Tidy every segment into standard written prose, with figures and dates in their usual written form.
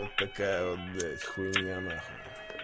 Вот такая вот, блядь, хуйня, нахуй.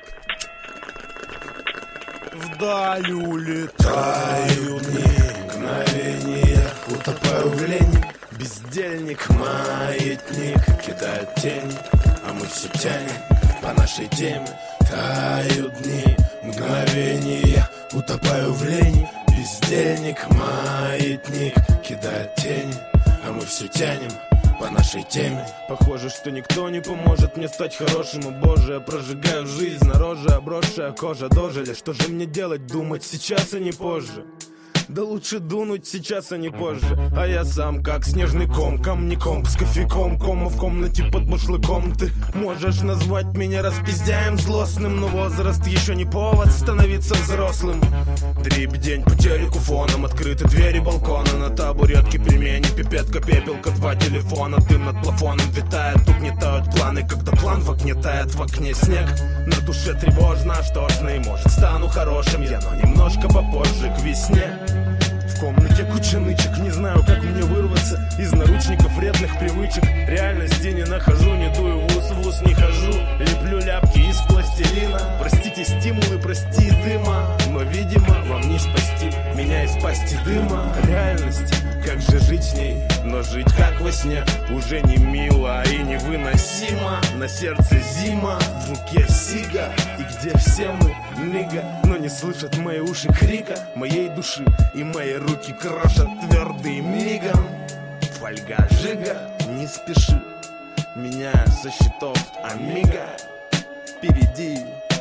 Вдаль улетаю дни, мгновения, утопаю в лени. Бездельник, маятник, кидает тени, а мы все тянем по нашей теме. Тают дни, мгновения, утопаю в лени. Бездельник, маятник, кидает тени, а мы все тянем по нашей теме. Похоже, что никто не поможет мне стать хорошим, о боже. Я прожигаю жизнь на роже, обросшая кожа дожили. Что же мне делать, думать сейчас, а не позже? Да лучше дунуть сейчас, а не позже. А я сам как снежный ком, камняком, с кофейком, кома в комнате под башлыком. Ты можешь назвать меня распиздяем злостным, но возраст еще не повод становиться взрослым. Дрип день по телеку фоном, открыты двери балкона. На табуретке пельмени, пипетка, пепелка, 2 телефона. Дым над плафоном витает, угнетают планы. Когда план в окне снег, на душе тревожно, что ж, ну и может стану хорошим я, но немножко попозже, к весне. В комнате куча нычек, не знаю, как мне вырваться из наручников вредных привычек. Реальности не нахожу, не дую в ус не хожу. Леплю ляпки из пластилина. Простите стимулы, прости дыма, но, видимо, вам не спасти меня из пасти дыма. Реальность, как же жить с ней, но жить как во сне уже не мило и невыносимо. На сердце зима, в руке сига, и где все мы, мига, но не слышат мои уши крика моей души, и мои руки крошат твердый мигом. Фольга жига, не спеши меня со счетов Амиго. Впереди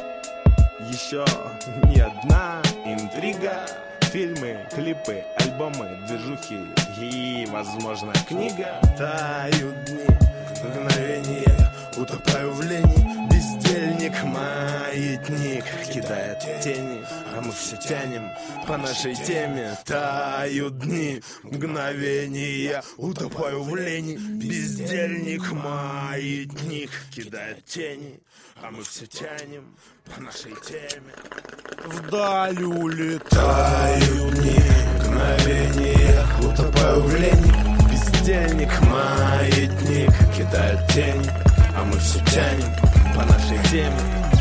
еще не одна интрига. Фильмы, клипы, альбомы, движухи и, возможно, книга. Тают дни, мгновения, утопаю в лени. Бездельник, маятник, кидает тени, а мы все тянем по нашей теме. Тают дни, мгновения, утопаю в лени. Бездельник, маятник, кидает тени, а мы все тянем по нашей теме. Вдаль улетаю Тают дни, мгновения, утопаю в лени. Бездельник, маятник, кидает тени, а мы все тянем по нашей теме.